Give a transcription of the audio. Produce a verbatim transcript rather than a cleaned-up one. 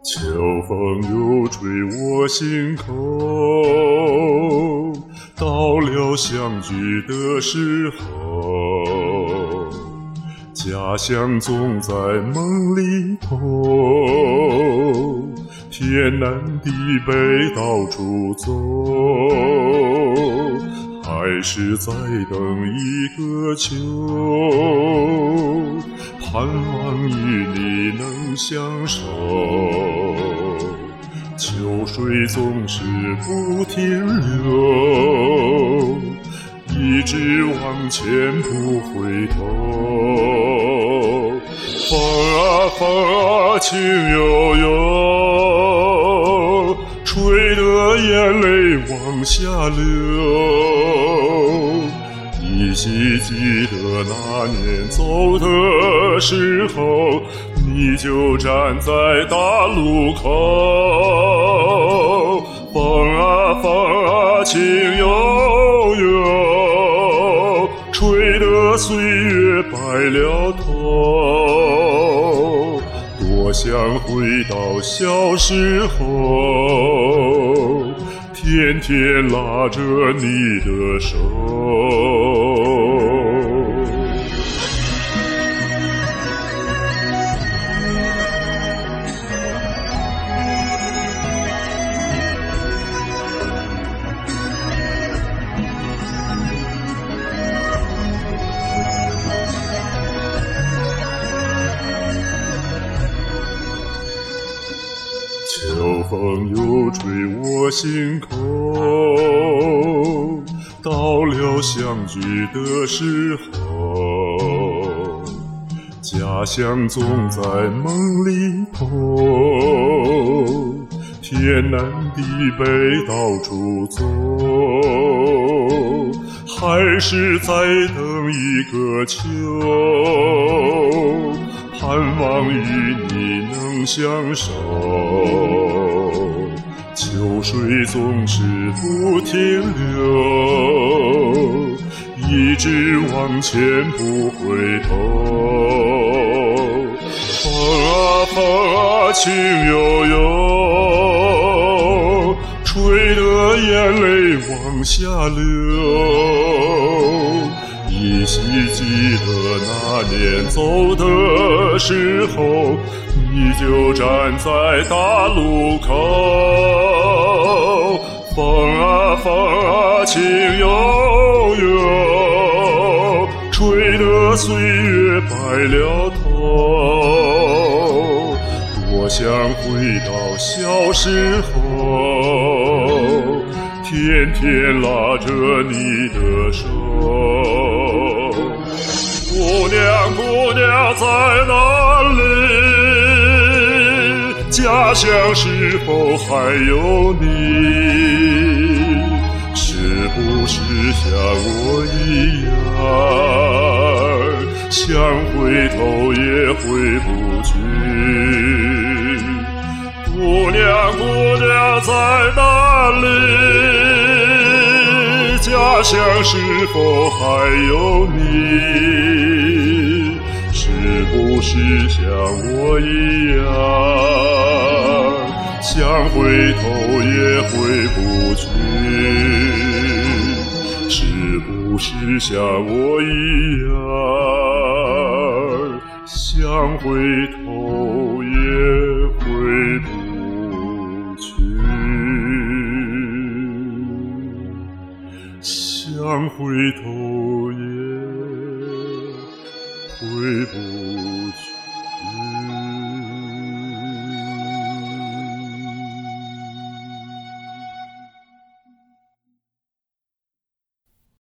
秋风又吹我心口，到了相聚的时候，家乡总在梦里头，天南地北到处走，还是在等一个秋，盼望与你能相守，秋水总是不停留，一直往前不回头。风啊风啊情悠悠，吹得眼泪往下流，依稀记得那年走的时候，你就站在大路口。风啊风啊情悠悠，吹得岁月白了头，多想回到小时候，天天拉着你的手。秋风又吹我心口，到了相聚的时候，家乡总在梦里头，天南地北到处走，还是在等一个秋，盼望与你能相守，秋水总是不停留，一直往前不回头。风啊风啊情悠悠，吹得眼泪往下流，依稀记得那年走的时候，你就站在大路口。风啊风啊情悠悠，吹得岁月白了头，多想回到小时候，天天拉着你的手。姑娘姑娘在哪里？家乡是否还有你？是不是像我一样，想回头也回不去？姑娘姑娘在哪里？家乡是否还有你？是不是像我一样，想回头也回不去？是不是像我一样，想回头也回不去？想回头也回不去。